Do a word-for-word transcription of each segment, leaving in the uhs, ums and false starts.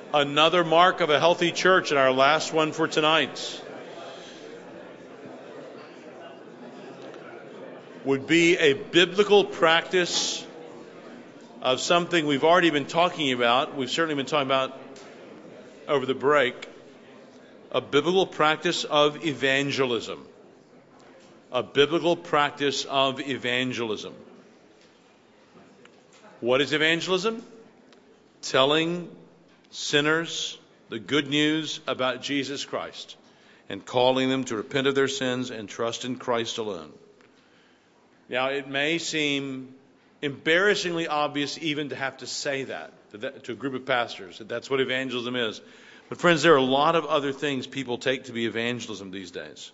Another mark of a healthy church, and our last one for tonight, would be a biblical practice of something we've already been talking about. We've certainly been talking about over the break. A biblical practice of evangelism. A biblical practice of evangelism. What is evangelism? Telling sinners the good news about Jesus Christ and calling them to repent of their sins and trust in Christ alone. Now, it may seem embarrassingly obvious even to have to say that to, that, to a group of pastors, that that's what evangelism is. But friends, there are a lot of other things people take to be evangelism these days.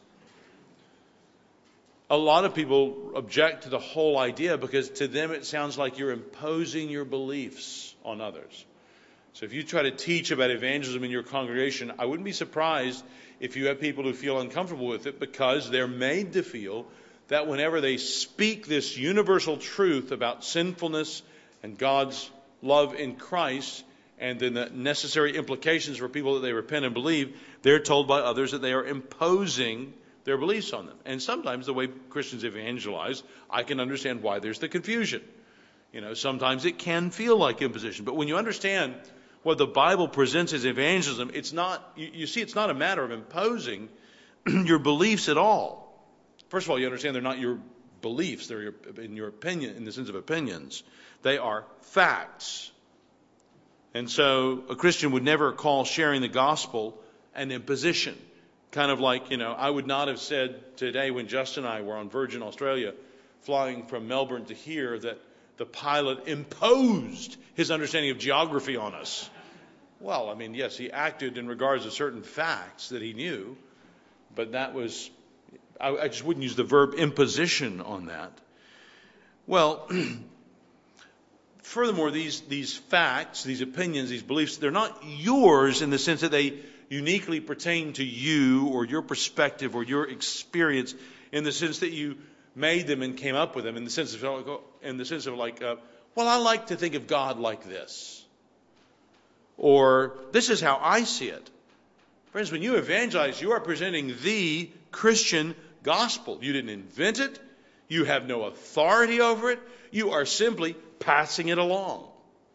A lot of people object to the whole idea because to them it sounds like you're imposing your beliefs on others. So if you try to teach about evangelism in your congregation, I wouldn't be surprised if you have people who feel uncomfortable with it because they're made to feel that whenever they speak this universal truth about sinfulness and God's love in Christ and then the necessary implications for people that they repent and believe, they're told by others that they are imposing their beliefs on them. And sometimes the way Christians evangelize, I can understand why there's the confusion. You know, sometimes it can feel like imposition. But when you understand what the Bible presents as evangelism, it's not, you, you see, it's not a matter of imposing your beliefs at all. First of all, you understand they're not your beliefs. They're your, in your opinion, in the sense of opinions. They are facts. And so a Christian would never call sharing the gospel an imposition. Kind of like, you know, I would not have said today when Justin and I were on Virgin Australia flying from Melbourne to here that the pilot imposed his understanding of geography on us. Well, I mean, yes, he acted in regards to certain facts that he knew, but that was, I, I just wouldn't use the verb imposition on that. Well, furthermore, these, these facts, these opinions, these beliefs, they're not yours in the sense that they uniquely pertain to you or your perspective or your experience in the sense that you made them and came up with them in the sense of, in the sense of like, uh, well, I like to think of God like this. Or this is how I see it. Friends, when you evangelize, you are presenting the Christian gospel. You didn't invent it. You have no authority over it. You are simply passing it along.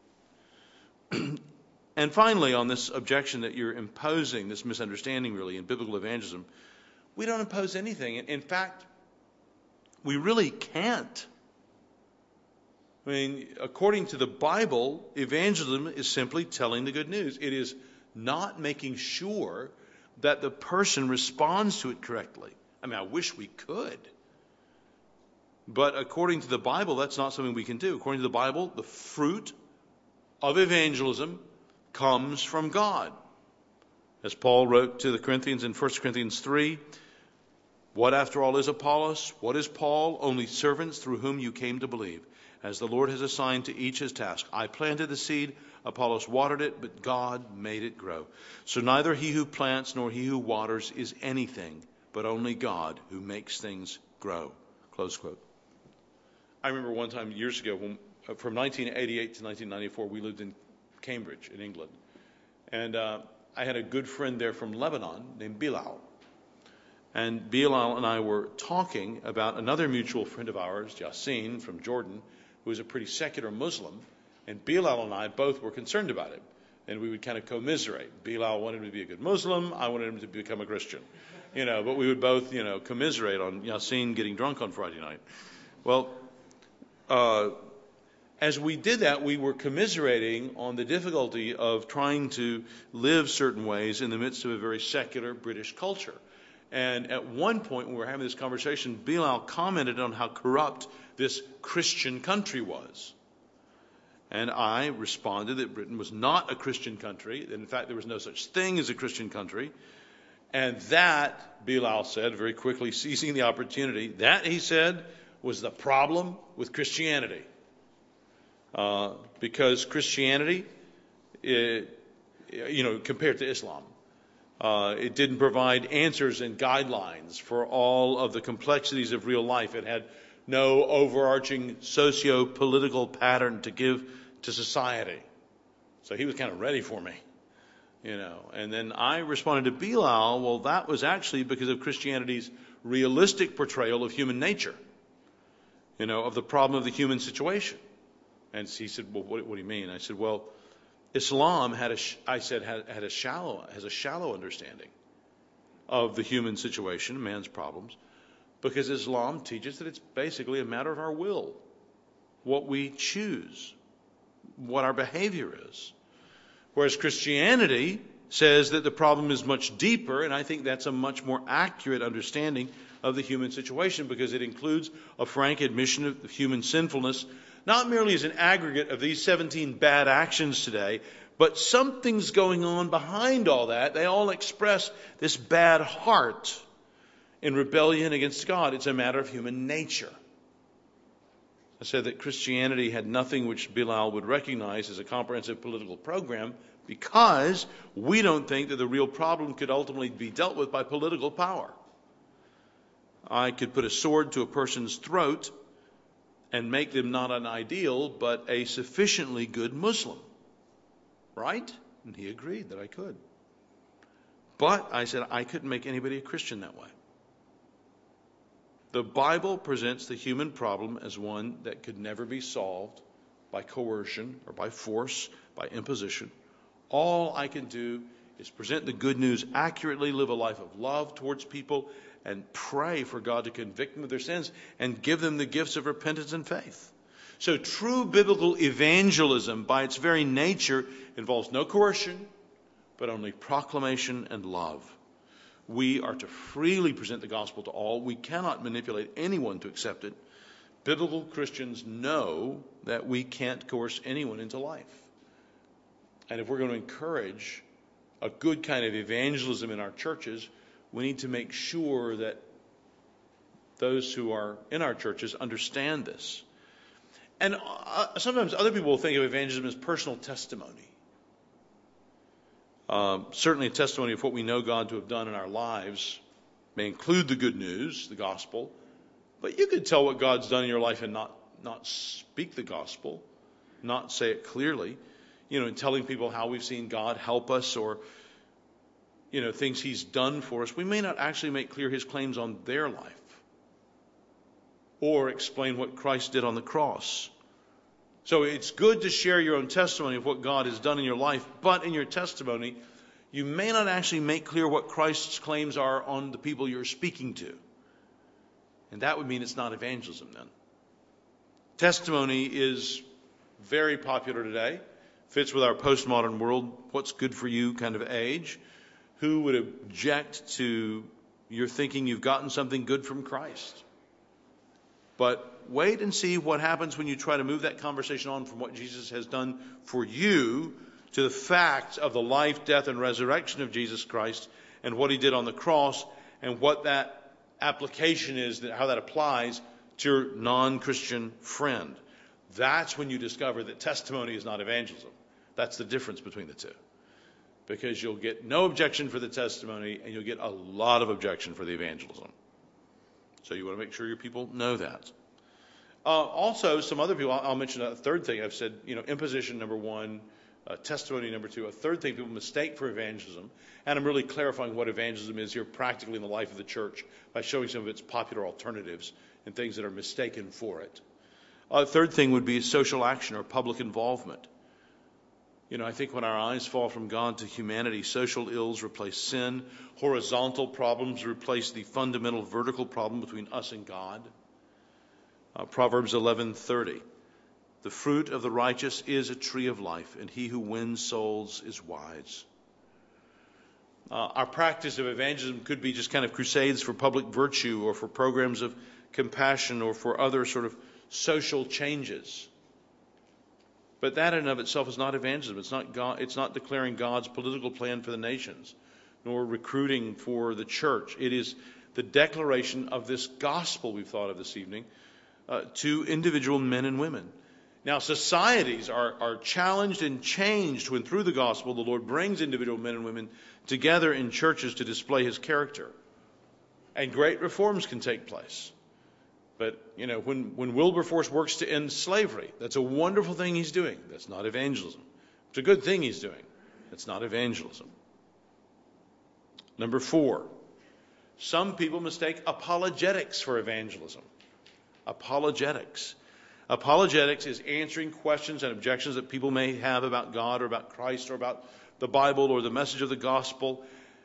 And finally, on this objection that you're imposing, this misunderstanding really in biblical evangelism, we don't impose anything. In fact, we really can't. I mean, according to the Bible, evangelism is simply telling the good news. It is not making sure that the person responds to it correctly. I mean, I wish we could. But according to the Bible, that's not something we can do. According to the Bible, the fruit of evangelism comes from God. As Paul wrote to the Corinthians in First Corinthians three, what after all is Apollos? What is Paul? Only servants through whom you came to believe. As the Lord has assigned to each his task. I planted the seed, Apollos watered it, but God made it grow. So neither he who plants nor he who waters is anything, but only God who makes things grow. Close quote. I remember one time years ago, when, from nineteen eighty-eight to nineteen ninety-four, we lived in Cambridge in England. And uh, I had a good friend there from Lebanon named Bilal. And Bilal and I were talking about another mutual friend of ours, Yassine from Jordan, who was a pretty secular Muslim. And Bilal and I both were concerned about him. And we would kind of commiserate. Bilal wanted him to be a good Muslim. I wanted him to become a Christian. You know, but we would both, you know, commiserate on Yassine getting drunk on Friday night. Well, uh, as we did that, we were commiserating on the difficulty of trying to live certain ways in the midst of a very secular British culture. And at one point when we were having this conversation, Bilal commented on how corrupt this Christian country was. And I responded that Britain was not a Christian country. That in fact, there was no such thing as a Christian country. And that, Bilal said, very quickly seizing the opportunity, that, he said, was the problem with Christianity. Uh, because Christianity, it, you know, compared to Islam, uh, it didn't provide answers and guidelines for all of the complexities of real life. It had no overarching socio-political pattern to give to society. So he was kind of ready for me. You know, and then I responded to Bilal, well, that was actually because of Christianity's realistic portrayal of human nature, you know, of the problem of the human situation. And he said, well, what, what do you mean? I said, well, Islam had a, I said, had, had a shallow, has a shallow understanding of the human situation, man's problems, because Islam teaches that it's basically a matter of our will, what we choose, what our behavior is. Whereas Christianity says that the problem is much deeper, and I think that's a much more accurate understanding of the human situation because it includes a frank admission of human sinfulness, not merely as an aggregate of these seventeen bad actions today, but something's going on behind all that. They all express this bad heart in rebellion against God. It's a matter of human nature. I said that Christianity had nothing which Bilal would recognize as a comprehensive political program because we don't think that the real problem could ultimately be dealt with by political power. I could put a sword to a person's throat and make them not an ideal, but a sufficiently good Muslim. Right? And he agreed that I could. But I said I couldn't make anybody a Christian that way. The Bible presents the human problem as one that could never be solved by coercion or by force, by imposition. All I can do is present the good news accurately, live a life of love towards people, and pray for God to convict them of their sins and give them the gifts of repentance and faith. So true biblical evangelism, by its very nature, involves no coercion, but only proclamation and love. We are to freely present the gospel to all. We cannot manipulate anyone to accept it. Biblical Christians know that we can't coerce anyone into life. And if we're going to encourage a good kind of evangelism in our churches, we need to make sure that those who are in our churches understand this. And uh, sometimes other people will think of evangelism as personal testimony. Um, certainly a testimony of what we know God to have done in our lives may include the good news, the gospel, but you could tell what God's done in your life and not, not speak the gospel, not say it clearly, you know, in telling people how we've seen God help us or, you know, things he's done for us. We may not actually make clear his claims on their life or explain what Christ did on the cross. So it's good to share your own testimony of what God has done in your life, but in your testimony, you may not actually make clear what Christ's claims are on the people you're speaking to. And that would mean it's not evangelism then. Testimony is very popular today, fits with our postmodern world, what's good for you kind of age. Who would object to your thinking you've gotten something good from Christ? But wait and see what happens when you try to move that conversation on from what Jesus has done for you to the facts of the life, death, and resurrection of Jesus Christ and what he did on the cross and what that application is, how that applies to your non-Christian friend. That's when you discover that testimony is not evangelism. That's the difference between the two. Because you'll get no objection for the testimony and you'll get a lot of objection for the evangelism. So you want to make sure your people know that. Uh, also, some other people, I'll, I'll mention a third thing. I've said, you know, imposition number one, uh, testimony number two. A third thing people mistake for evangelism, and I'm really clarifying what evangelism is here practically in the life of the church by showing some of its popular alternatives and things that are mistaken for it. A uh, third thing would be social action or public involvement. You know, I think when our eyes fall from God to humanity, social ills replace sin. Horizontal problems replace the fundamental vertical problem between us and God. Uh, Proverbs eleven thirty. The fruit of the righteous is a tree of life, and he who wins souls is wise. Uh, our practice of evangelism could be just kind of crusades for public virtue or for programs of compassion or for other sort of social changes. But that in and of itself is not evangelism. It's not God, it's not declaring God's political plan for the nations, nor recruiting for the church. It is the declaration of this gospel we've thought of this evening uh, to individual men and women. Now, societies are, are challenged and changed when through the gospel the Lord brings individual men and women together in churches to display his character. And great reforms can take place. But, you know, when, when Wilberforce works to end slavery, that's a wonderful thing he's doing. That's not evangelism. It's a good thing he's doing. It's not evangelism. Number four, some people mistake apologetics for evangelism. Apologetics. Apologetics is answering questions and objections that people may have about God or about Christ or about the Bible or the message of the gospel.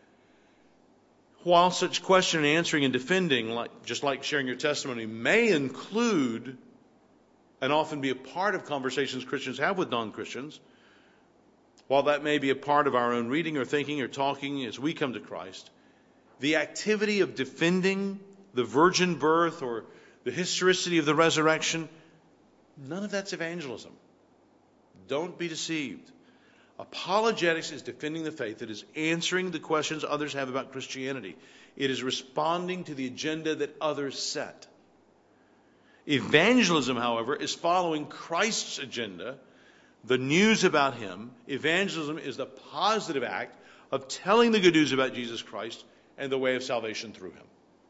While such question and answering and defending, like, just like sharing your testimony, may include and often be a part of conversations Christians have with non-Christians, while that may be a part of our own reading or thinking or talking as we come to Christ, the activity of defending the virgin birth or the historicity of the resurrection, none of that's evangelism. Don't be deceived. Apologetics is defending the faith. It is answering the questions others have about Christianity. It is responding to the agenda that others set. Evangelism, however, is following Christ's agenda, the news about him. Evangelism is the positive act of telling the good news about Jesus Christ and the way of salvation through him.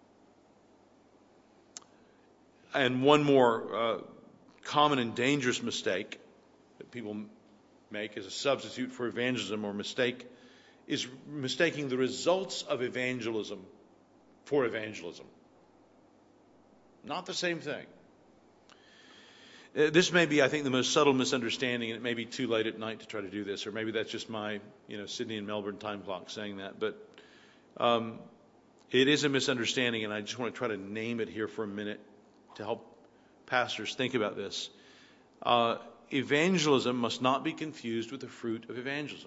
And one more uh, common and dangerous mistake that people make as a substitute for evangelism or mistake is mistaking the results of evangelism for evangelism. Not the same thing. Uh, this may be, I think, the most subtle misunderstanding, and it may be too late at night to try to do this, or maybe that's just my, you know, Sydney and Melbourne time clock saying that, but um, it is a misunderstanding, and I just want to try to name it here for a minute to help pastors think about this. Uh, evangelism must not be confused with the fruit of evangelism.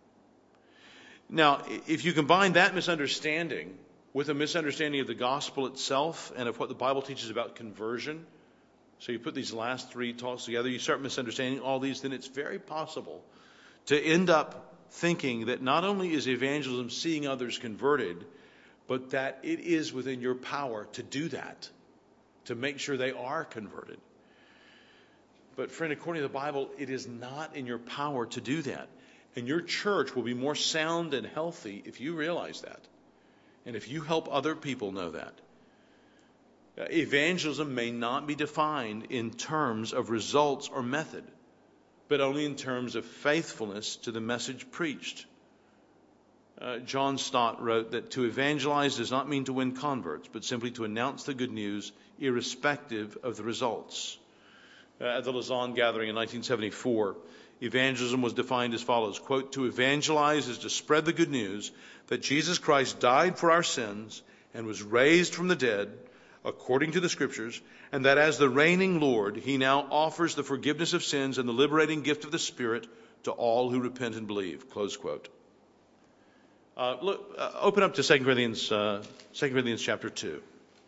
Now, if you combine that misunderstanding with a misunderstanding of the gospel itself and of what the Bible teaches about conversion, so you put these last three talks together, you start misunderstanding all these, then it's very possible to end up thinking that not only is evangelism seeing others converted, but that it is within your power to do that, to make sure they are converted. But friend, according to the Bible, it is not in your power to do that. And your church will be more sound and healthy if you realize that. And if you help other people know that. Evangelism may not be defined in terms of results or method, but only in terms of faithfulness to the message preached. Uh, John Stott wrote that to evangelize does not mean to win converts, but simply to announce the good news irrespective of the results. Uh, at the Lausanne Gathering in nineteen seventy-four, evangelism was defined as follows, quote, "To evangelize is to spread the good news that Jesus Christ died for our sins and was raised from the dead, according to the Scriptures, and that as the reigning Lord, he now offers the forgiveness of sins and the liberating gift of the Spirit to all who repent and believe," close quote. Uh, look, uh, open up to Second Corinthians, uh, Second Corinthians chapter two.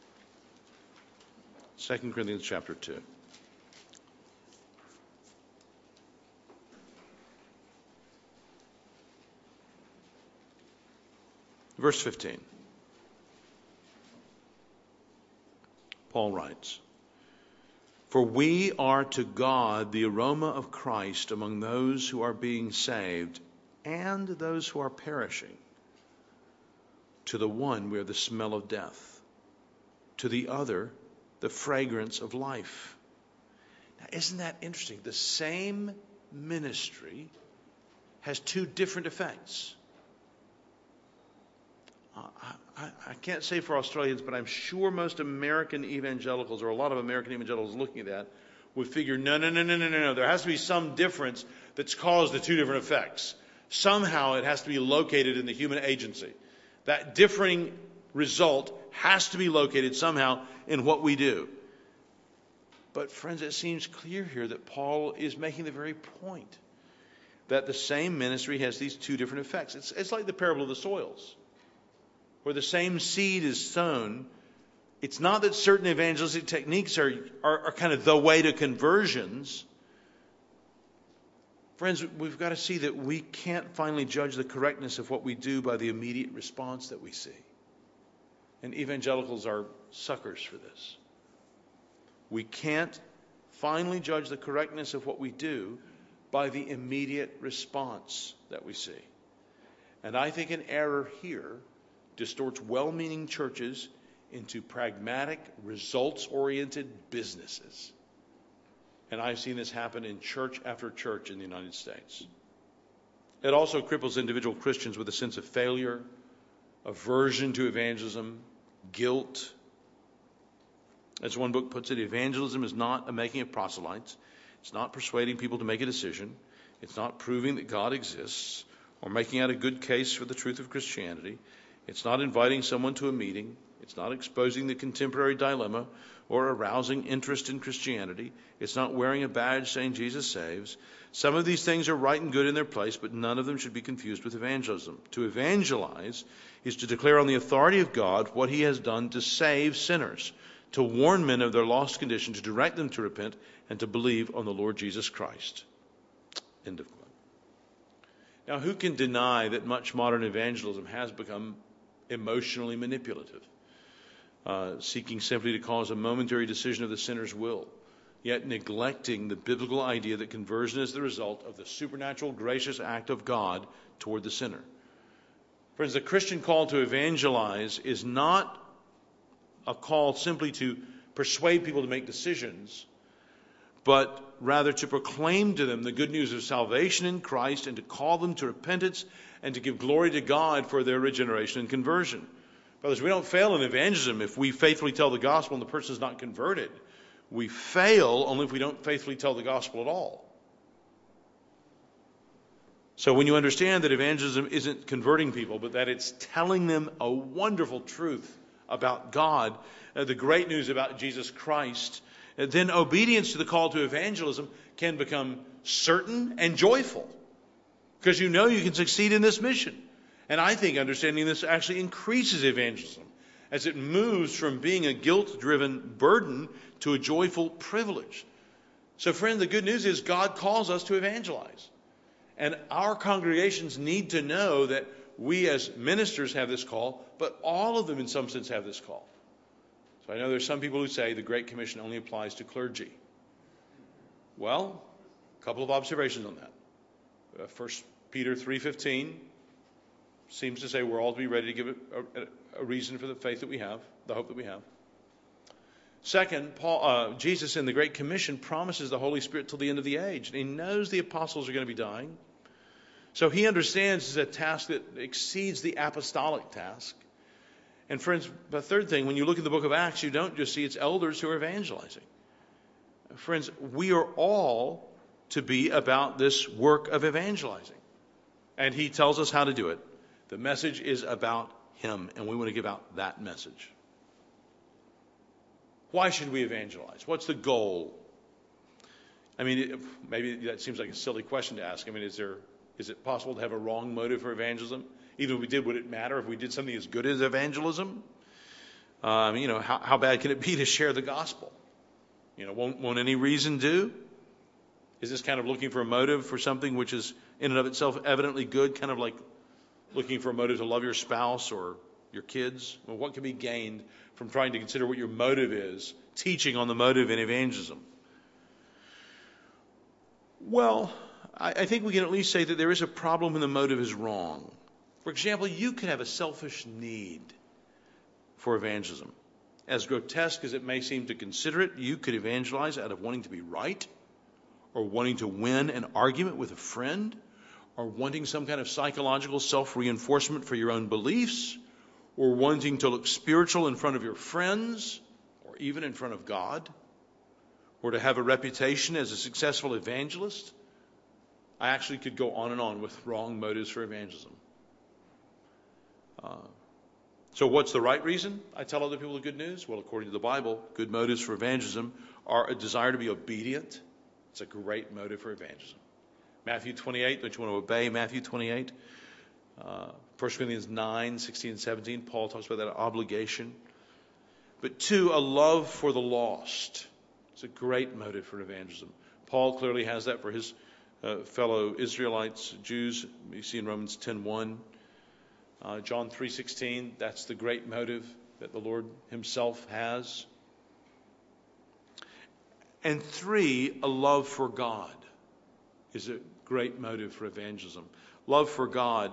Second Corinthians chapter two. Verse fifteen. Paul writes, "For we are to God the aroma of Christ among those who are being saved and those who are perishing. To the one we are the smell of death, to the other the fragrance of life." Now, isn't that interesting? The same ministry has two different effects. I, I, I can't say for Australians, but I'm sure most American evangelicals, or a lot of American evangelicals looking at that, would figure, no, no, no, no, no, no, no. There has to be some difference that's caused the two different effects. Somehow it has to be located in the human agency. That differing result has to be located somehow in what we do. But friends, it seems clear here that Paul is making the very point that the same ministry has these two different effects. It's, it's like the parable of the soils, where the same seed is sown. It's not that certain evangelistic techniques are, are, are kind of the way to conversions. Friends, we've got to see that we can't finally judge the correctness of what we do by the immediate response that we see. And evangelicals are suckers for this. We can't finally judge the correctness of what we do by the immediate response that we see. And I think an error here distorts well-meaning churches into pragmatic, results-oriented businesses. And I've seen this happen in church after church in the United States. It also cripples individual Christians with a sense of failure, aversion to evangelism, guilt. As one book puts it, evangelism is not a making of proselytes. It's not persuading people to make a decision. It's not proving that God exists or making out a good case for the truth of Christianity. It's not inviting someone to a meeting. It's not exposing the contemporary dilemma or arousing interest in Christianity. It's not wearing a badge saying Jesus saves. Some of these things are right and good in their place, but none of them should be confused with evangelism. To evangelize is to declare on the authority of God what he has done to save sinners, to warn men of their lost condition, to direct them to repent, and to believe on the Lord Jesus Christ. End of quote. Now, who can deny that much modern evangelism has become emotionally manipulative, uh, seeking simply to cause a momentary decision of the sinner's will, yet neglecting the biblical idea that conversion is the result of the supernatural, gracious act of God toward the sinner? Friends, the Christian call to evangelize is not a call simply to persuade people to make decisions, but rather to proclaim to them the good news of salvation in Christ and to call them to repentance and to give glory to God for their regeneration and conversion. Brothers, we don't fail in evangelism if we faithfully tell the gospel and the person is not converted. We fail only if we don't faithfully tell the gospel at all. So when you understand that evangelism isn't converting people, but that it's telling them a wonderful truth about God, uh, the great news about Jesus Christ, uh, then obedience to the call to evangelism can become certain and joyful, because you know you can succeed in this mission. And I think understanding this actually increases evangelism as it moves from being a guilt-driven burden to a joyful privilege. So friend, the good news is God calls us to evangelize. And our congregations need to know that we as ministers have this call, but all of them in some sense have this call. So I know there's some people who say the Great Commission only applies to clergy. Well, a couple of observations on that. Uh, First Peter three fifteen seems to say we're all to be ready to give a, a, a reason for the faith that we have, the hope that we have. Second, Paul, uh, Jesus in the Great Commission promises the Holy Spirit till the end of the age. And he knows the apostles are going to be dying. So he understands it's a task that exceeds the apostolic task. And friends, the third thing, when you look at the book of Acts, you don't just see it's elders who are evangelizing. Friends, we are all to be about this work of evangelizing. And he tells us how to do it. The message is about him, and we want to give out that message. Why should we evangelize? What's the goal? I mean, maybe that seems like a silly question to ask. I mean, is there is it possible to have a wrong motive for evangelism? Even if we did, would it matter if we did something as good as evangelism? Um, you know, how, how bad can it be to share the gospel? You know, won't, won't any reason do? Is this kind of looking for a motive for something which is in and of itself evidently good, kind of like looking for a motive to love your spouse or your kids? Well, what can be gained from trying to consider what your motive is, teaching on the motive in evangelism? Well, I, I think we can at least say that there is a problem when the motive is wrong. For example, you could have a selfish need for evangelism. As grotesque as it may seem to consider it, you could evangelize out of wanting to be right, or wanting to win an argument with a friend, or wanting some kind of psychological self-reinforcement for your own beliefs, or wanting to look spiritual in front of your friends, or even in front of God, or to have a reputation as a successful evangelist. I actually could go on and on with wrong motives for evangelism. Uh, so what's the right reason I tell other people the good news? Well, according to the Bible, good motives for evangelism are a desire to be obedient. It's a great motive for evangelism. Matthew twenty-eight, don't you want to obey Matthew twenty-eight? Uh, First Corinthians nine, sixteen and seventeen, Paul talks about that obligation. But two, a love for the lost. It's a great motive for evangelism. Paul clearly has that for his uh, fellow Israelites, Jews. You see in Romans ten one. Uh, John three sixteen, that's the great motive that the Lord himself has. And three, a love for God is a great motive for evangelism. Love for God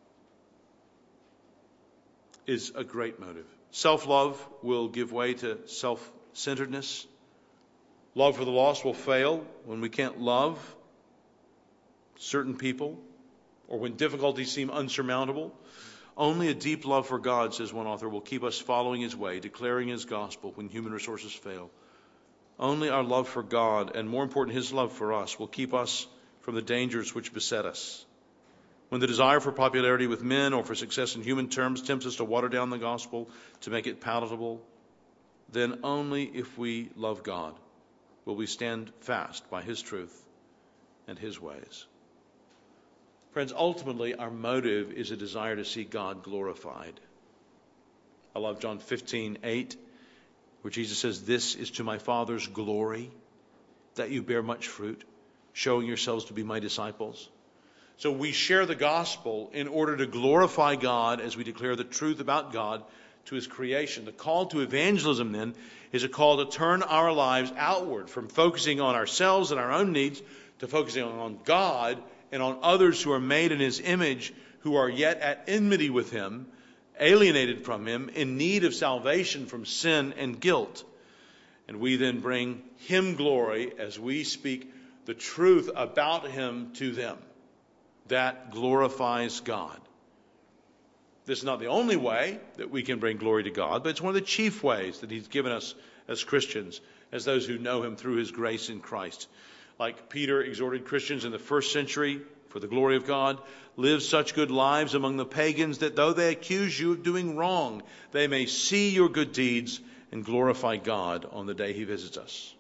is a great motive. Self-love will give way to self-centeredness. Love for the lost will fail when we can't love certain people. or when difficulties seem unsurmountable. Only a deep love for God, says one author, will keep us following his way, declaring his gospel when human resources fail. Only our love for God, and more important, his love for us, will keep us from the dangers which beset us. When the desire for popularity with men or for success in human terms tempts us to water down the gospel to make it palatable, then only if we love God will we stand fast by his truth and his ways. Friends, ultimately, our motive is a desire to see God glorified. I love John fifteen eight, where Jesus says, "This is to my Father's glory, that you bear much fruit, showing yourselves to be my disciples." So we share the gospel in order to glorify God as we declare the truth about God to his creation. The call to evangelism, then, is a call to turn our lives outward from focusing on ourselves and our own needs to focusing on God and on others who are made in his image, who are yet at enmity with him, alienated from him, in need of salvation from sin and guilt. And we then bring him glory as we speak the truth about him to them. That glorifies God. This is not the only way that we can bring glory to God, but it's one of the chief ways that he's given us as Christians, as those who know him through his grace in Christ. Like Peter exhorted Christians in the first century, for the glory of God, live such good lives among the pagans that though they accuse you of doing wrong, they may see your good deeds and glorify God on the day he visits us.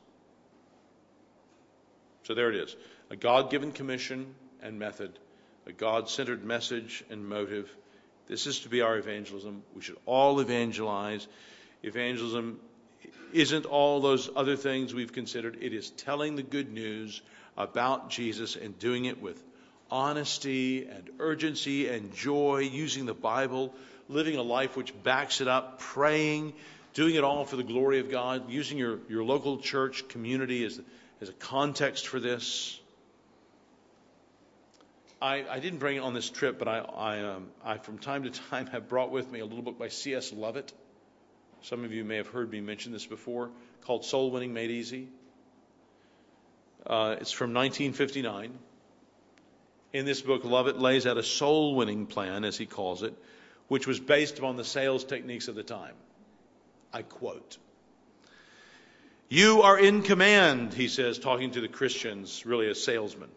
So there it is, a God-given commission and method, a God-centered message and motive. This is to be our evangelism. We should all evangelize. Evangelism isn't all those other things we've considered. It is telling the good news about Jesus and doing it with honesty and urgency and joy, using the Bible, living a life which backs it up, praying, doing it all for the glory of God, using your, your local church community as, as a context for this. I, I didn't bring it on this trip, but I, I, um, I, from time to time, have brought with me a little book by C S Lovett. Some of you may have heard me mention this before, called Soul Winning Made Easy. Uh, it's from nineteen fifty-nine. In this book, Lovett lays out a soul-winning plan, as he calls it, which was based upon the sales techniques of the time. I quote, "You are in command," he says, talking to the Christians, really a salesman.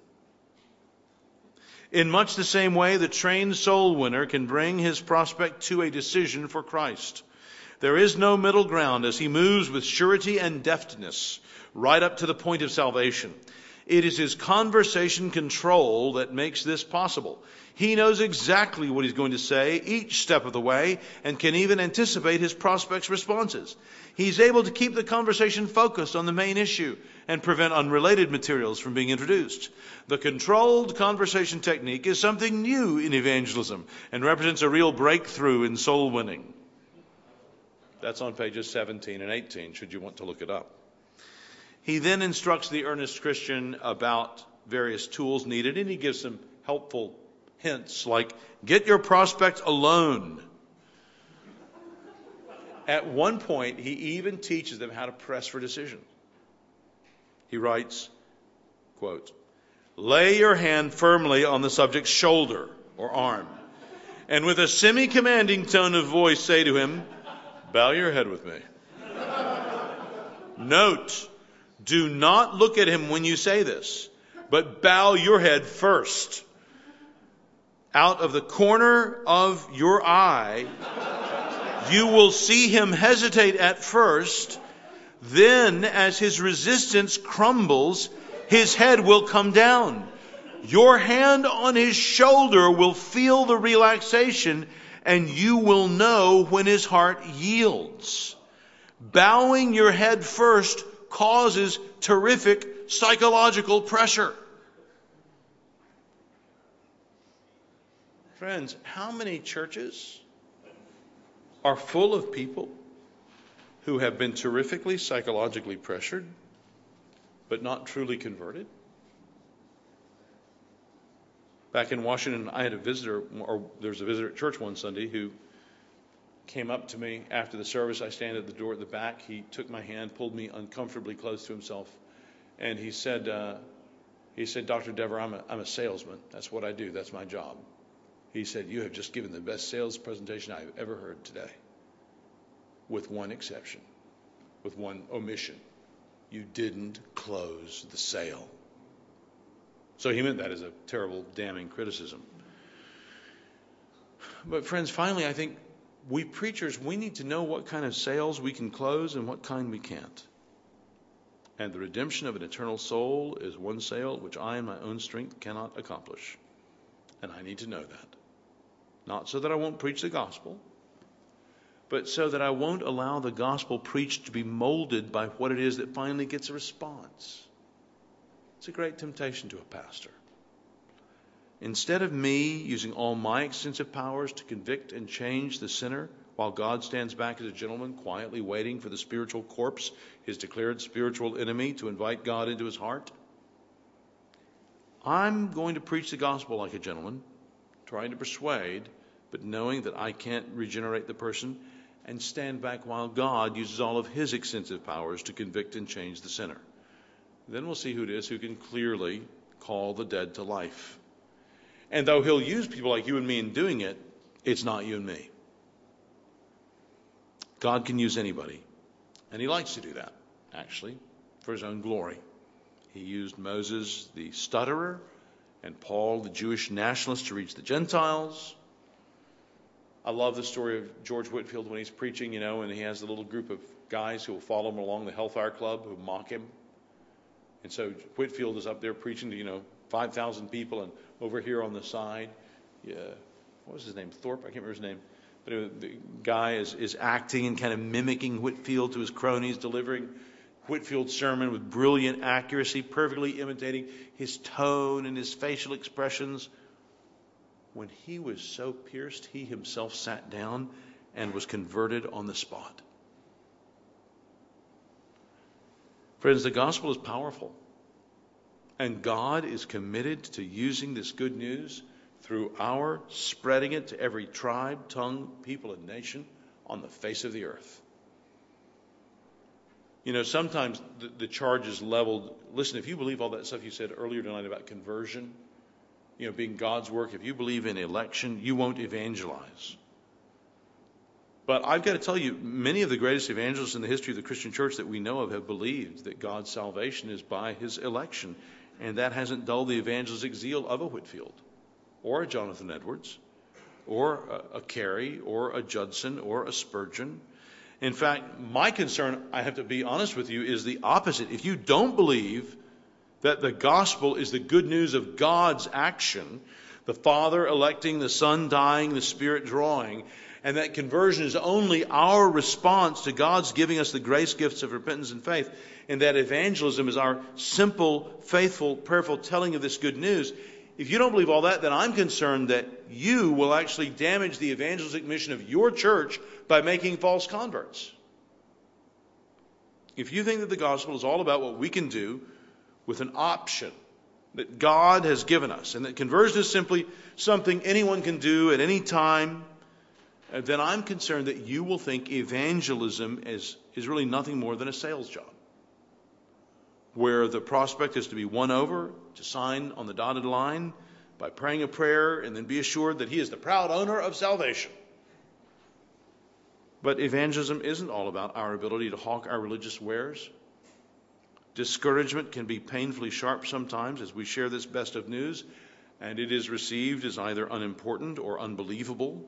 "In much the same way, the trained soul winner can bring his prospect to a decision for Christ. There is no middle ground as he moves with surety and deftness right up to the point of salvation. It is his conversation control that makes this possible. He knows exactly what he's going to say each step of the way and can even anticipate his prospect's responses. He's able to keep the conversation focused on the main issue and prevent unrelated materials from being introduced. The controlled conversation technique is something new in evangelism and represents a real breakthrough in soul winning." That's on pages seventeen and eighteen, should you want to look it up. He then instructs the earnest Christian about various tools needed, and he gives some helpful hints like, get your prospect alone. At one point, he even teaches them how to press for decision. He writes, quote, "Lay your hand firmly on the subject's shoulder or arm, and with a semi-commanding tone of voice say to him, 'Bow your head with me.' Note, do not look at him when you say this, but bow your head first. Out of the corner of your eye, you will see him hesitate at first. Then, as his resistance crumbles, his head will come down. Your hand on his shoulder will feel the relaxation, and you will know when his heart yields. Bowing your head first causes terrific psychological pressure." Friends, how many churches are full of people who have been terrifically psychologically pressured, but not truly converted? Back in Washington, I had a visitor, or there was a visitor at church one Sunday who came up to me after the service. I stand at the door at the back. He took my hand, pulled me uncomfortably close to himself, and he said, uh, He said, Doctor Dever, I'm a, I'm a salesman. That's what I do. That's my job. He said, you have just given the best sales presentation I've ever heard today, with one exception, with one omission. You didn't close the sale. So he meant that as a terrible, damning criticism. But friends, finally, I think we preachers, we need to know what kind of sales we can close and what kind we can't. And the redemption of an eternal soul is one sale which I in my own strength cannot accomplish. And I need to know that. Not so that I won't preach the gospel, but so that I won't allow the gospel preached to be molded by what it is that finally gets a response. It's a great temptation to a pastor. Instead of me using all my extensive powers to convict and change the sinner, while God stands back as a gentleman, quietly waiting for the spiritual corpse, his declared spiritual enemy, to invite God into his heart, I'm going to preach the gospel like a gentleman, trying to persuade, but knowing that I can't regenerate the person, and stand back while God uses all of his extensive powers to convict and change the sinner. Then we'll see who it is who can clearly call the dead to life. And though he'll use people like you and me in doing it, it's not you and me. God can use anybody. And he likes to do that, actually, for his own glory. He used Moses, the stutterer, and Paul, the Jewish nationalist, to reach the Gentiles. I love the story of George Whitefield when he's preaching, you know, and he has a little group of guys who will follow him along the Hellfire Club who mock him. And so Whitefield is up there preaching to, you know, five thousand people, and over here on the side, yeah, what was his name? Thorpe? I can't remember his name. But anyway, the guy is, is acting and kind of mimicking Whitefield to his cronies, delivering Whitefield's sermon with brilliant accuracy, perfectly imitating his tone and his facial expressions. When he was so pierced, he himself sat down and was converted on the spot. Friends, the gospel is powerful. And God is committed to using this good news through our spreading it to every tribe, tongue, people, and nation on the face of the earth. You know, sometimes the, the charge is leveled. Listen, if you believe all that stuff you said earlier tonight about conversion, you know, being God's work, if you believe in election, you won't evangelize. But I've got to tell you, many of the greatest evangelists in the history of the Christian church that we know of have believed that God's salvation is by his election. And that hasn't dulled the evangelistic zeal of a Whitefield, or a Jonathan Edwards, or a, a Carey, or a Judson, or a Spurgeon. In fact, my concern, I have to be honest with you, is the opposite. If you don't believe that the gospel is the good news of God's action, the Father electing, the Son dying, the Spirit drawing, and that conversion is only our response to God's giving us the grace gifts of repentance and faith, and that evangelism is our simple, faithful, prayerful telling of this good news. If you don't believe all that, then I'm concerned that you will actually damage the evangelistic mission of your church by making false converts. If you think that the gospel is all about what we can do with an option that God has given us, and that conversion is simply something anyone can do at any time, then I'm concerned that you will think evangelism is, is really nothing more than a sales job, where the prospect is to be won over, to sign on the dotted line by praying a prayer and then be assured that he is the proud owner of salvation. But evangelism isn't all about our ability to hawk our religious wares. Discouragement can be painfully sharp sometimes as we share this best of news, and it is received as either unimportant or unbelievable.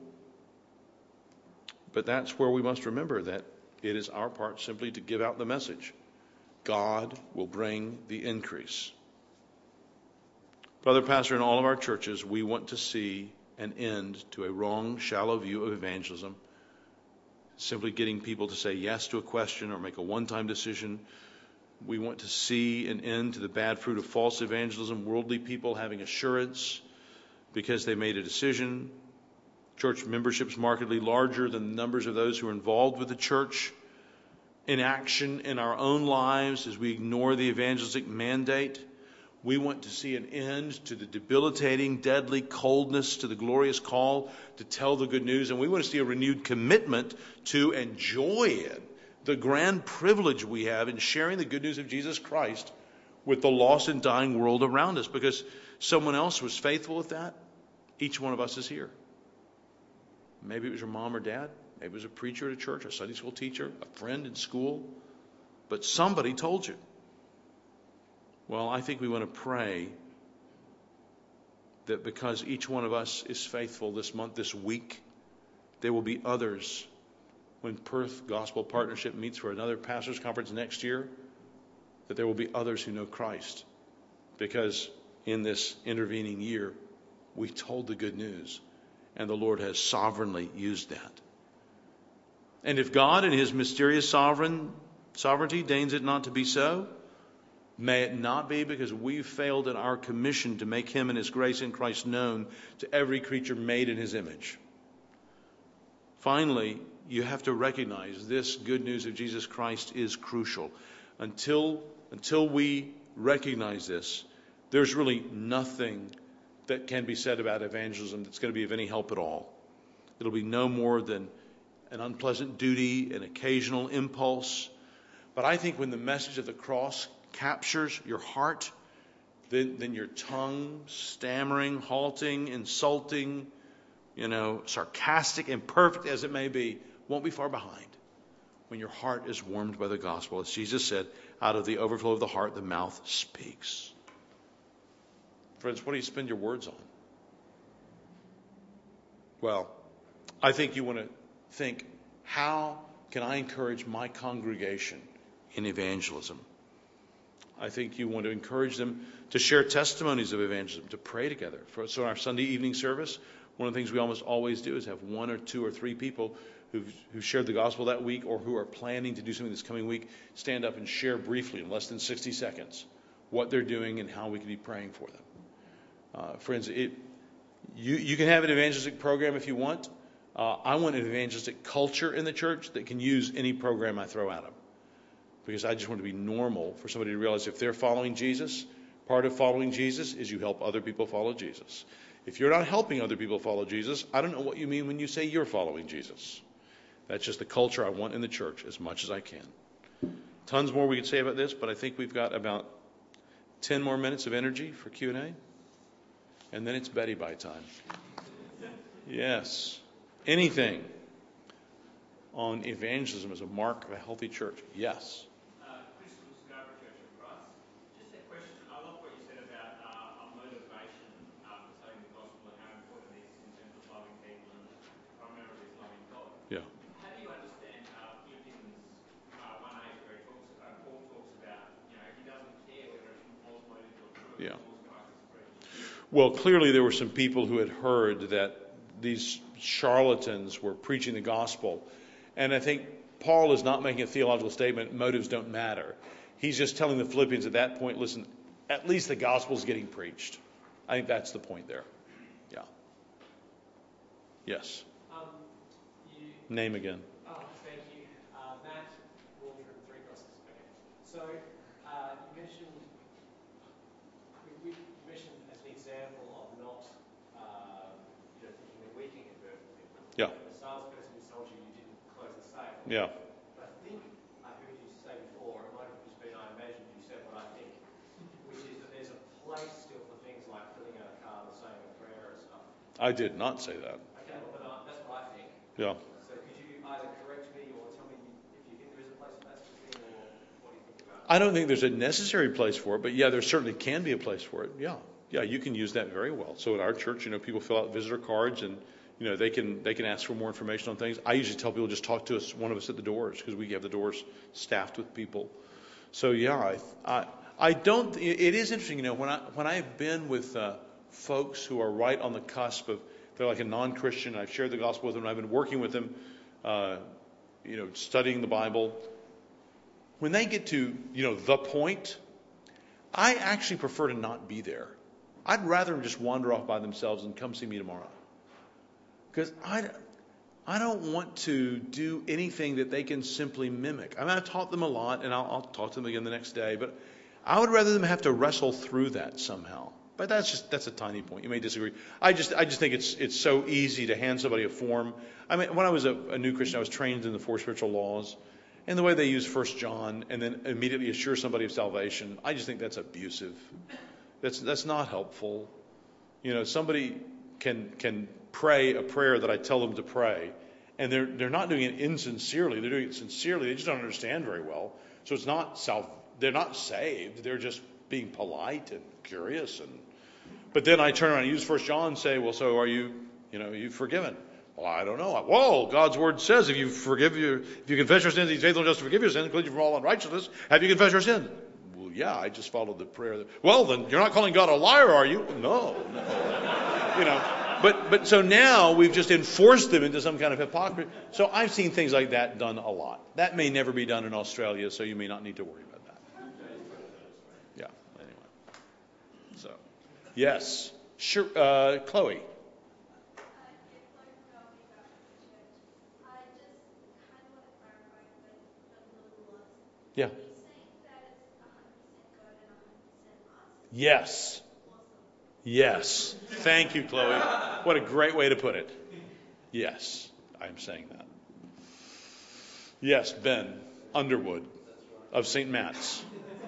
But that's where we must remember that it is our part simply to give out the message. God will bring the increase. Brother Pastor, in all of our churches, we want to see an end to a wrong, shallow view of evangelism. Simply getting people to say yes to a question or make a one-time decision. We want to see an end to the bad fruit of false evangelism, worldly people having assurance because they made a decision. Church memberships markedly larger than the numbers of those who are involved with the church. Inaction in our own lives as we ignore the evangelistic mandate. We want to see an end to the debilitating, deadly coldness to the glorious call to tell the good news. And we want to see a renewed commitment to and joy in the grand privilege we have in sharing the good news of Jesus Christ with the lost and dying world around us, because someone else was faithful with that. Each one of us is here. Maybe it was your mom or dad. Maybe it was a preacher at a church, a Sunday school teacher, a friend in school. But somebody told you. Well, I think we want to pray that because each one of us is faithful this month, this week, there will be others when Perth Gospel Partnership meets for another pastors' conference next year, that there will be others who know Christ. Because in this intervening year, we told the good news, and the Lord has sovereignly used that. And if God in his mysterious sovereign sovereignty deigns it not to be so, may it not be because we've failed in our commission to make him and his grace in Christ known to every creature made in his image. Finally, you have to recognize this good news of Jesus Christ is crucial. Until, until we recognize this, there's really nothing that can be said about evangelism that's going to be of any help at all. It'll be no more than an unpleasant duty, an occasional impulse. But I think when the message of the cross captures your heart, then, then your tongue, stammering, halting, insulting, you know, sarcastic, imperfect as it may be, won't be far behind when your heart is warmed by the gospel. As Jesus said, out of the overflow of the heart, the mouth speaks. Friends, what do you spend your words on? Well, I think you want to think, how can I encourage my congregation in evangelism? I think you want to encourage them to share testimonies of evangelism, to pray together. So in our Sunday evening service, one of the things we almost always do is have one or two or three people who've, who've shared the gospel that week or who are planning to do something this coming week stand up and share briefly in less than sixty seconds what they're doing and how we can be praying for them. Uh, friends, it, you, you can have an evangelistic program if you want. Uh, I want an evangelistic culture in the church that can use any program I throw at them. Because I just want to be normal for somebody to realize if they're following Jesus, part of following Jesus is you help other people follow Jesus. If you're not helping other people follow Jesus, I don't know what you mean when you say you're following Jesus. That's just the culture I want in the church as much as I can. Tons more we could say about this, but I think we've got about ten more minutes of energy for Q and A. And then it's Betty Bye time. Yes. Anything on evangelism as a mark of a healthy church? Yes. Uh, Chris from Scarborough Church of Christ. Just a question. I love what you said about uh, our motivation uh, for telling the gospel and how important it is in terms of loving people and primarily is loving God. Yeah. How do you understand uh, Philippians uh, one eight where he talks, uh, Paul talks about, you know, he doesn't care whether it's from false motives or true, Yeah. as long as Christ is preached? Well, clearly there were some people who had heard that these charlatans were preaching the gospel. And I think Paul is not making a theological statement, motives don't matter. He's just telling the Philippians at that point, listen, at least the gospel is getting preached. I think that's the point there. Yeah. Yes. Um, you, Name again. oh, thank you. Uh, Matt Waldron, Three Crosses. Okay. So, uh, you mentioned, you mentioned as an example of not, uh, you know, thinking that we can convert people. Yeah. The salesperson who told you you didn't close the sale. Yeah. But I think I heard you say before, it might have just been I imagined you said what I think, which is that there's a place still for things like filling out a card or saying a prayer and stuff. I did not say that. Okay, well, but uh, that's what I think. Yeah. So could you either correct me or tell me if you think there is a place for that sort of thing, or what do you think about it? I don't think there's a necessary place for it, but yeah, there certainly can be a place for it. Yeah. Yeah, you can use that very well. So at our church, you know, people fill out visitor cards and, you know, they can they can ask for more information on things. I usually tell people just talk to us, one of us at the doors, because we have the doors staffed with people. So yeah, I I, I don't. It is interesting, you know, when I when I've been with uh, folks who are right on the cusp of, they're like a non-Christian, I've shared the gospel with them, and I've been working with them, uh, you know, studying the Bible. When they get to, you know, the point, I actually prefer to not be there. I'd rather them just wander off by themselves and come see me tomorrow. Because I, I don't want to do anything that they can simply mimic. I mean, I've taught them a lot, and I'll, I'll talk to them again the next day, but I would rather them have to wrestle through that somehow. But that's just that's a tiny point. You may disagree. I just I just think it's it's so easy to hand somebody a form. I mean, when I was a, a new Christian, I was trained in the four spiritual laws, And the way they use First John and then immediately assure somebody of salvation, I just think that's abusive. That's that's not helpful. You know, somebody can can pray a prayer that I tell them to pray, and they're they're not doing it insincerely. They're doing it sincerely. They just don't understand very well. So it's not self. They're not saved. They're just being polite and curious. And but then I turn around and use First John and say, well, so are you? You know, you forgiven? Well, I don't know. Whoa, God's word says if you forgive your, if you confess your sins, He's faithful and just to forgive your sins, and cleanse you from all unrighteousness. Have you confessed your sins? Well, yeah, I just followed the prayer. Well, then you're not calling God a liar, are you? No, no. You know, but but so now we've just enforced them into some kind of hypocrisy. So I've seen things like that done a lot. That may never be done in Australia, so you may not need to worry about that. Yeah. Anyway. So, yes, sure, uh, Chloe. Yeah. Yes. Yes. Thank you, Chloe. What a great way to put it. Yes, I'm saying that. Yes, Ben Underwood of Saint Matt's.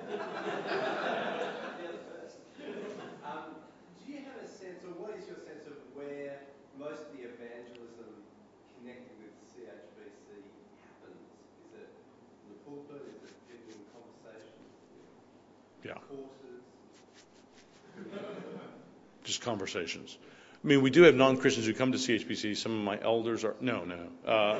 Um, do you have a sense, or what is your sense of where most of the evangelism connecting with C H B C happens? Is it in the pulpit? Is it people in conversations? Yeah. Courses? Just conversations. I mean, we do have non-Christians who come to C H B C. Some of my elders are... No, no. Uh,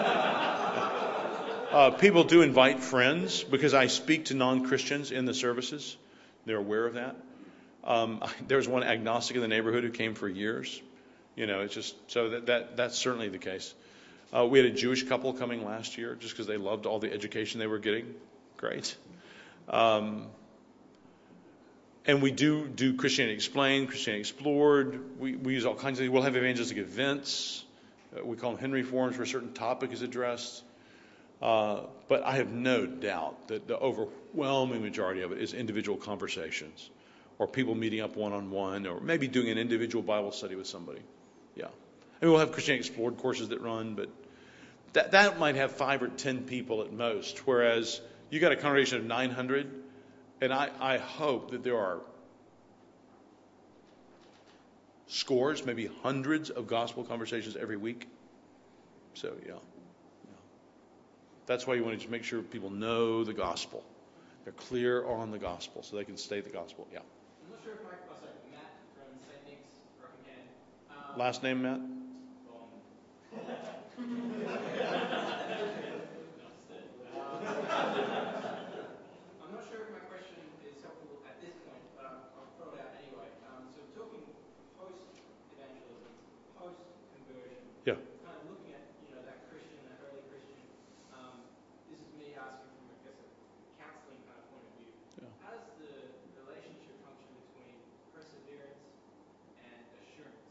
uh, people do invite friends because I speak to non-Christians in the services. They're aware of that. Um, there was one agnostic in the neighborhood who came for years. You know, it's just... So that, that that's certainly the case. Uh, we had a Jewish couple coming last year just because they loved all the education they were getting. Great. Um, and we do do Christianity Explained, Christianity Explored. We, we use all kinds of things. We'll have evangelistic events. Uh, we call them Henry Forums where a certain topic is addressed. Uh, but I have no doubt that the overwhelming majority of it is individual conversations or people meeting up one-on-one or maybe doing an individual Bible study with somebody. Yeah. And we'll have Christianity Explored courses that run, but that, that might have five or ten people at most, whereas you got a congregation of nine hundred, and I, I hope that there are scores, maybe hundreds of gospel conversations every week. So, yeah. yeah. That's why you want to just make sure people know the gospel. They're clear on the gospel so they can stay the gospel. Yeah. I'm not sure if Mike, oh, sorry, Matt from Saint Nick's, Rockingham. Um, Last name, Matt? I'm not sure if my question is helpful at this point, but I'll, I'll throw it out anyway. Um, so we're talking post-evangelism, post-conversion. Yeah. Kind of looking at, you know, that Christian, that early Christian. Um, this is me asking from, I guess, a counseling kind of point of view. Yeah. How does the relationship function between perseverance and assurance?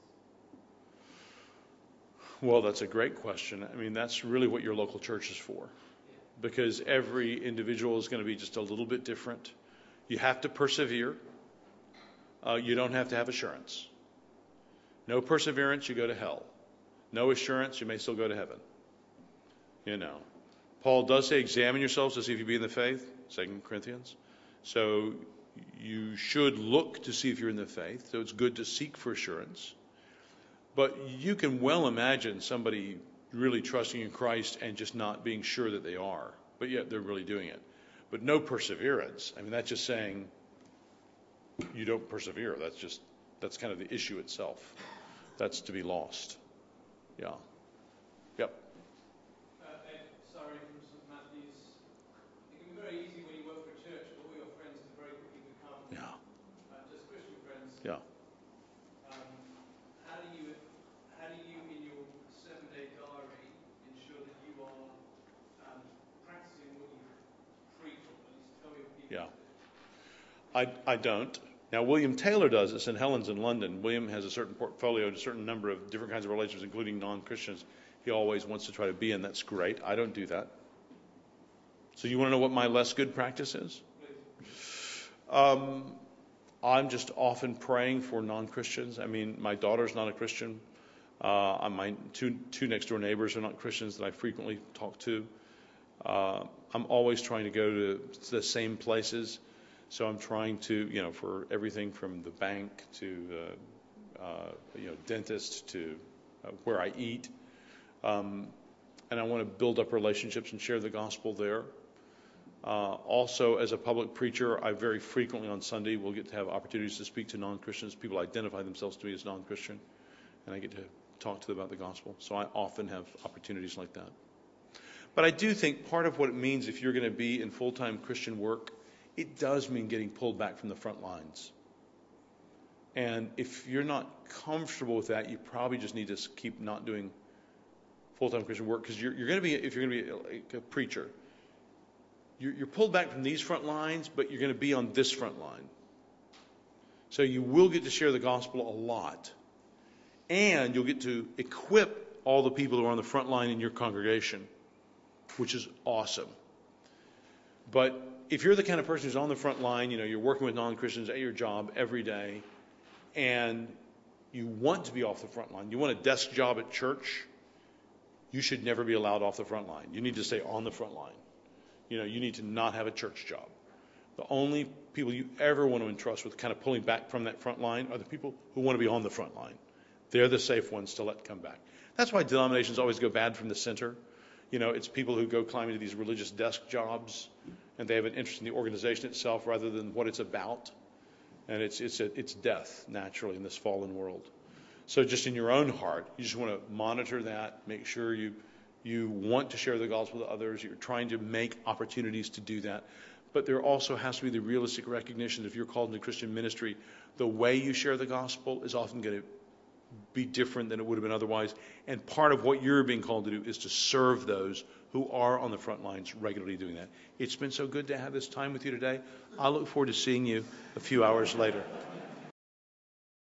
Well, that's a great question. I mean, that's really what your local church is for. Because every individual is going to be just a little bit different. You have to persevere. Uh, you don't have to have assurance. No perseverance, you go to hell. No assurance, you may still go to heaven. You know. Paul does say, examine yourselves to see if you be in the faith, Second Corinthians. So you should look to see if you're in the faith. So it's good to seek for assurance. But you can well imagine somebody really trusting in Christ and just not being sure that they are, but yet they're really doing it. But no perseverance. I mean, that's just saying you don't persevere. That's just, that's kind of the issue itself. That's to be lost. Yeah. Yep. Uh, Ed, sorry from Saint Matthew's. It can be very easy when you work for a church for all your friends to very quickly become Yeah. uh, just Christian friends. Yeah. Um, how do you, how do you in your seven-day diary ensure that you are um, practicing what you preach, or at least tell your people? Yeah. I, I don't. Now, William Taylor does at Saint Helens in London. William has a certain portfolio, a certain number of different kinds of relationships, including non-Christians. He always wants to try to be in. That's great. I don't do that. So you want to know what my less good practice is? Um, I'm just often praying for non-Christians. I mean, my daughter's not a Christian. Uh, my two, two next-door neighbors are not Christians that I frequently talk to. Uh, I'm always trying to go to the same places. So I'm trying to, you know, for everything from the bank to, uh, uh, you know, dentist to uh, where I eat. Um, and I want to build up relationships and share the gospel there. Uh, also, as a public preacher, I very frequently on Sunday will get to have opportunities to speak to non-Christians. People identify themselves to me as non-Christian, and I get to talk to them about the gospel. So I often have opportunities like that. But I do think part of what it means if you're going to be in full-time Christian work, it does mean getting pulled back from the front lines. And if you're not comfortable with that, you probably just need to keep not doing full-time Christian work, because you're, you're going to be, if you're going to be like a preacher, you're, you're pulled back from these front lines, but you're going to be on this front line. So you will get to share the gospel a lot, and you'll get to equip all the people who are on the front line in your congregation, which is awesome. But if you're the kind of person who's on the front line, you know, you're working with non-Christians at your job every day, and you want to be off the front line, you want a desk job at church, you should never be allowed off the front line. You need to stay on the front line. You know, you need to not have a church job. The only people you ever want to entrust with kind of pulling back from that front line are the people who want to be on the front line. They're the safe ones to let come back. That's why denominations always go bad from the center. You know, it's people who go climb into these religious desk jobs, and they have an interest in the organization itself rather than what it's about. And it's it's a, it's death, naturally, in this fallen world. So just in your own heart, you just want to monitor that, make sure you you want to share the gospel to others. You're trying to make opportunities to do that. But there also has to be the realistic recognition that if you're called into Christian ministry, the way you share the gospel is often going to be different than it would have been otherwise. And part of what you're being called to do is to serve those who are on the front lines regularly doing that. It's been so good to have this time with you today. I look forward to seeing you a few hours later.